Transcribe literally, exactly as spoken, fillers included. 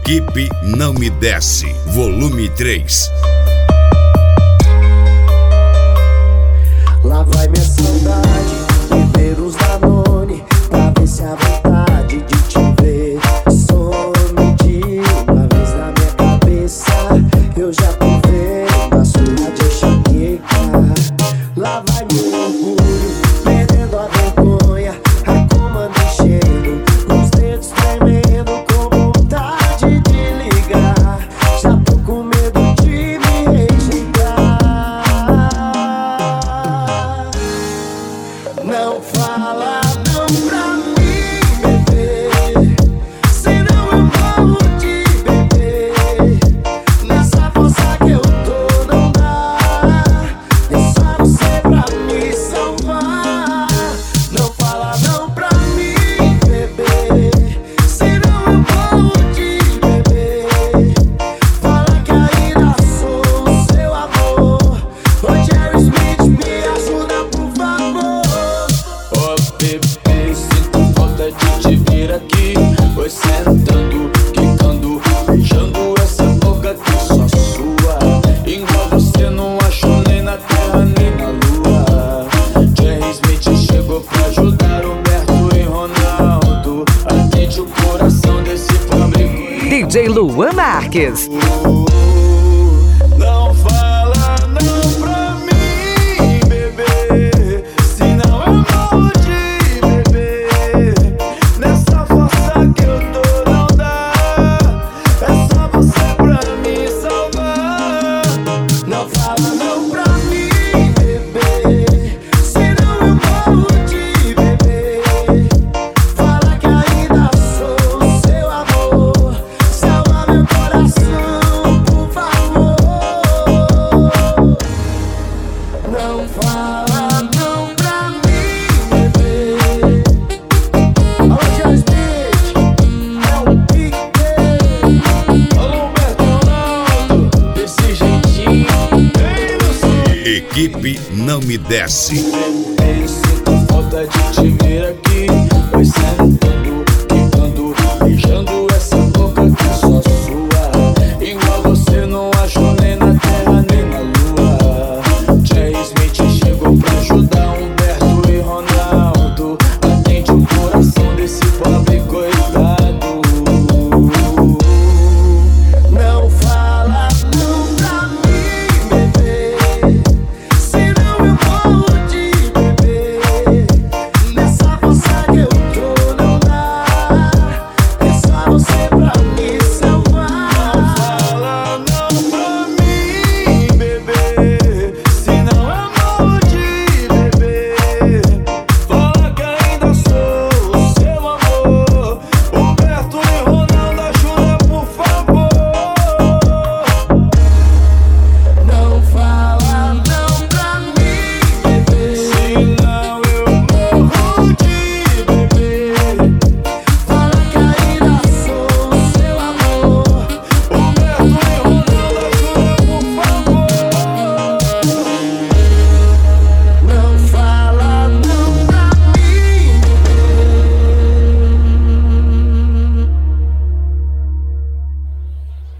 Equipe Não Me Desce, volume três. Lá vai minha saudade, beber os Danone, pra ver se a vontade de te ver some de uma vez na minha cabeça. Eu já tô vendo a sua de enxaqueca. Lá vai meu orgulho, perdendo a vergonha, a comanda enchendo, os dedos tremendo, com vontade de ligar. Já tô com medo de me rejeitar. Não fala não pra mim, bebê, senão eu morro de beber. Nessa força que eu tô não dá, é só você pra me salvar. Não fala não pra mim, bebê, senão eu morro de beber. Fala que ainda sou o seu amor. Ô Jerry Smith, me ajuda por favor. Oh bebê, sinto falta de te ver aqui. Foi sentando, quicando, beijando essa boca que só sua. Igual você não achou nem na terra nem na lua. Jerry Smith chegou pra ajudar Humberto e Ronaldo. Atende o coração desse fabricante. D J Luan Marques. Não fala não pra mim, bebê, senão eu morro de beber. Nessa força que eu tô não dá, é só você pra me salvar. Não fala não pra mim, bebê, senão eu morro de beber. Fala que ainda sou o seu amor. Salva meu coração, por favor. Não fala não pra mim, bebê. Alô, Jerry Smith, é o Pique. Alô, Humberto Ronaldo, desse jeitinho, bem no som. Equipe Não Me Desce. Bebê, sinto falta de te ver aqui. Foi sentando,